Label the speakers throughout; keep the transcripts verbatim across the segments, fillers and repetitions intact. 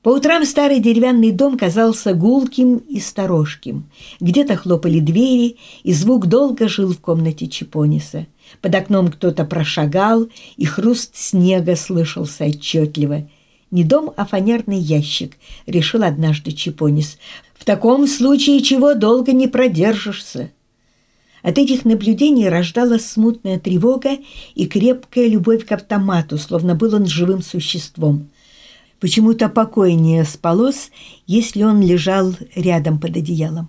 Speaker 1: По утрам старый деревянный дом казался гулким и сторожким. Где-то хлопали двери, и звук долго жил в комнате Чипониса. Под окном кто-то прошагал, и хруст снега слышался отчетливо. Не дом, а фанерный ящик, решил однажды Чипонис. В таком случае чего долго не продержишься. От этих наблюдений рождалась смутная тревога и крепкая любовь к автомату, словно был он живым существом. Почему-то покойнее спалось, если он лежал рядом под одеялом.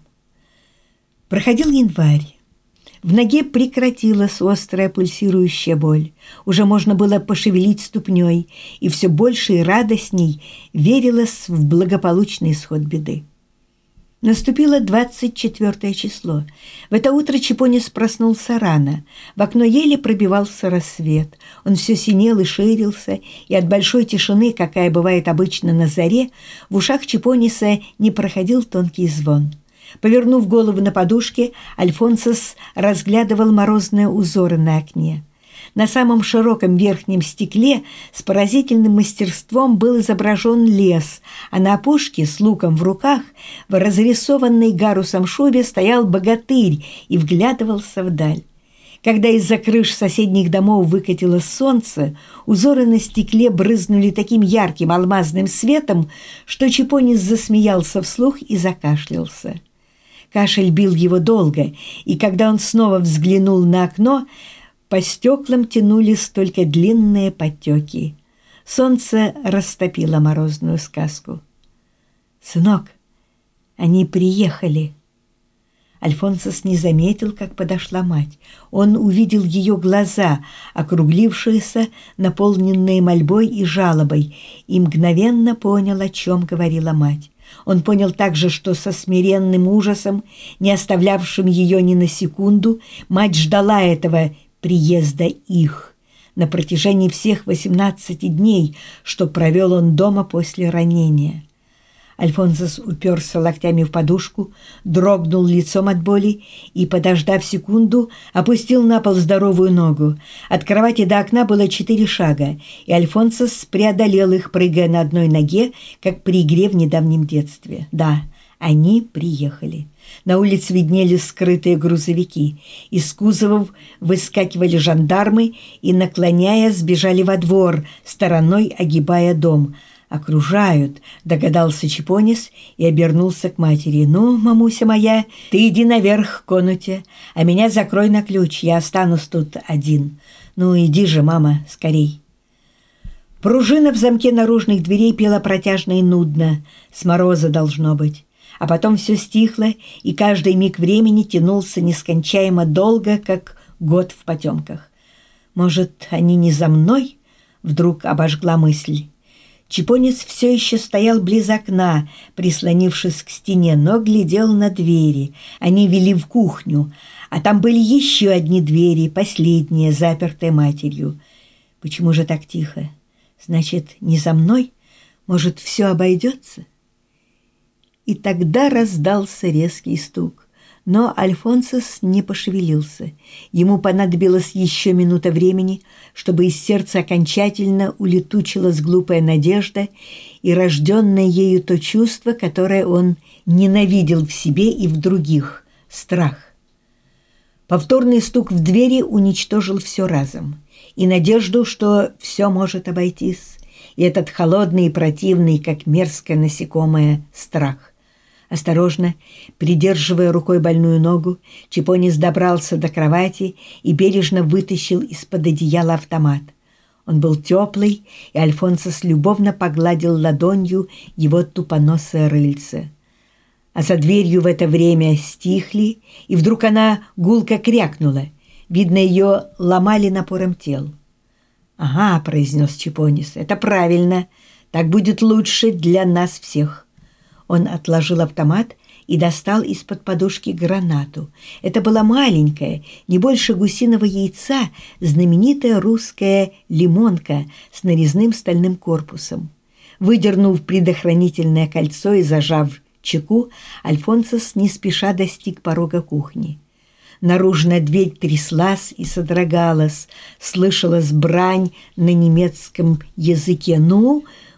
Speaker 1: Проходил январь. В ноге прекратилась острая пульсирующая боль. Уже можно было пошевелить ступней, и все больше и радостней верилось в благополучный исход беды. Наступило двадцать четвёртое число. В это утро Чипонис проснулся рано. В окно еле пробивался рассвет. Он все синел и ширился, и от большой тишины, какая бывает обычно на заре, в ушах Чипониса не проходил тонкий звон. Повернув голову на подушке, Альфонсос разглядывал морозные узоры на окне. На самом широком верхнем стекле с поразительным мастерством был изображен лес, а на опушке с луком в руках в разрисованной гарусом шубе стоял богатырь и вглядывался вдаль. Когда из-за крыш соседних домов выкатилось солнце, узоры на стекле брызнули таким ярким алмазным светом, что Чипонис засмеялся вслух и закашлялся. Кашель бил его долго, и когда он снова взглянул на окно, по стеклам тянулись только длинные потеки. Солнце растопило морозную сказку. «Сынок, они приехали!» Альфонсос не заметил, как подошла мать. Он увидел ее глаза, округлившиеся, наполненные мольбой и жалобой, и мгновенно понял, о чем говорила мать. Он понял также, что со смиренным ужасом, не оставлявшим ее ни на секунду, мать ждала этого приезда их на протяжении всех восемнадцати дней, что провел он дома после ранения. Альфонсос уперся локтями в подушку, дрогнул лицом от боли и, подождав секунду, опустил на пол здоровую ногу. От кровати до окна было четыре шага, и Альфонсос преодолел их, прыгая на одной ноге, как при игре в недавнем детстве. Да, они приехали. На улице виднелись скрытые грузовики. Из кузовов выскакивали жандармы и, наклоняясь, сбежали во двор, стороной огибая дом. «Окружают», — догадался Чипонис и обернулся к матери. «Ну, мамуся моя, ты иди наверх к комнате, а меня закрой на ключ, я останусь тут один. Ну, иди же, мама, скорей». Пружина в замке наружных дверей пела протяжно и нудно, с мороза должно быть. А потом все стихло, и каждый миг времени тянулся нескончаемо долго, как год в потемках. «Может, они не за мной?» — вдруг обожгла мысль. Чипонис все еще стоял близ окна, прислонившись к стене, но глядел на двери. Они вели в кухню, а там были еще одни двери, последние, запертые матерью. Почему же так тихо? Значит, не за мной? Может, все обойдется? И тогда раздался резкий стук. Но Альфонсос не пошевелился. Ему понадобилось еще минута времени, чтобы из сердца окончательно улетучилась глупая надежда и рожденное ею то чувство, которое он ненавидел в себе и в других – страх. Повторный стук в двери уничтожил все разом. И надежду, что все может обойтись, и этот холодный и противный, как мерзкое насекомое, страх. Осторожно, придерживая рукой больную ногу, Чипонис добрался до кровати и бережно вытащил из-под одеяла автомат. Он был теплый, и Альфонсос любовно погладил ладонью его тупоносое рыльце. А за дверью в это время стихли, и вдруг она гулко крякнула. Видно, ее ломали напором тел. «Ага», — произнес Чипонис, — «это правильно. Так будет лучше для нас всех». Он отложил автомат и достал из-под подушки гранату. Это была маленькая, не больше гусиного яйца, знаменитая русская лимонка с нарезным стальным корпусом. Выдернув предохранительное кольцо и зажав чеку, Альфонсос не спеша достиг порога кухни. Наружная дверь тряслась и содрогалась, слышалась брань на немецком языке. «Ну,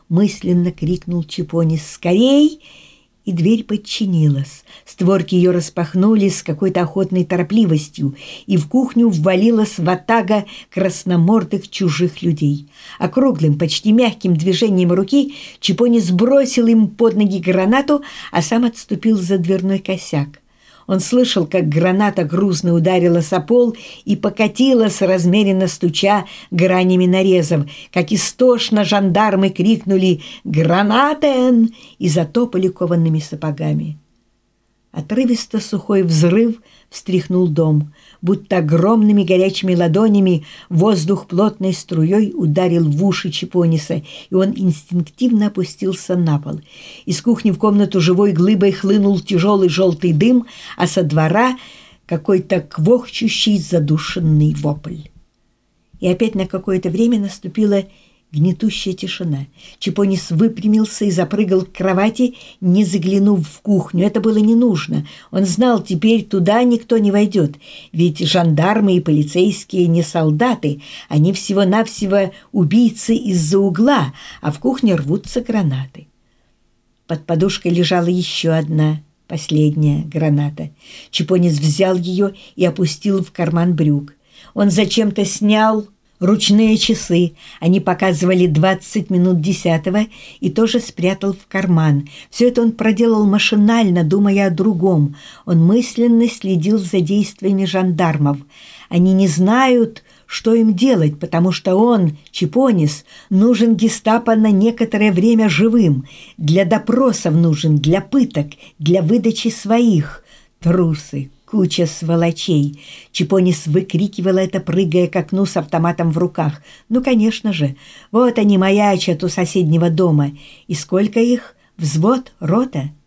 Speaker 1: мысленно крикнул Чипонис. «Скорей!» И дверь подчинилась. Створки ее распахнулись с какой-то охотной торопливостью, и в кухню ввалилась ватага красномордых чужих людей. Округлым, почти мягким движением руки Чипонис бросил им под ноги гранату, а сам отступил за дверной косяк. Он слышал, как граната грузно ударилась о пол и покатилась, размеренно стуча гранями нарезов, как истошно жандармы крикнули «Гранатен!» и затопали коваными сапогами. Отрывисто сухой взрыв встряхнул дом, будто огромными горячими ладонями воздух плотной струей ударил в уши Чипониса, и он инстинктивно опустился на пол. Из кухни в комнату живой глыбой хлынул тяжелый желтый дым, а со двора какой-то квохчущий задушенный вопль. И опять на какое-то время наступила гнетущая тишина. Чипонис выпрямился и запрыгал к кровати, не заглянув в кухню. Это было не нужно. Он знал, теперь туда никто не войдет. Ведь жандармы и полицейские не солдаты. Они всего-навсего убийцы из-за угла, а в кухне рвутся гранаты. Под подушкой лежала еще одна, последняя граната. Чипонис взял ее и опустил в карман брюк. Он зачем-то снял ручные часы. Они показывали двадцать минут десятого, и тоже спрятал в карман. Все это он проделал машинально, думая о другом. Он мысленно следил за действиями жандармов. Они не знают, что им делать, потому что он, Чипонис, нужен гестапо на некоторое время живым. Для допросов нужен, для пыток, для выдачи своих. Трусы. Куча сволочей. Чипонис выкрикивал это, прыгая к окну с автоматом в руках. Ну, конечно же. Вот они маячат у соседнего дома. И сколько их? Взвод? Рота?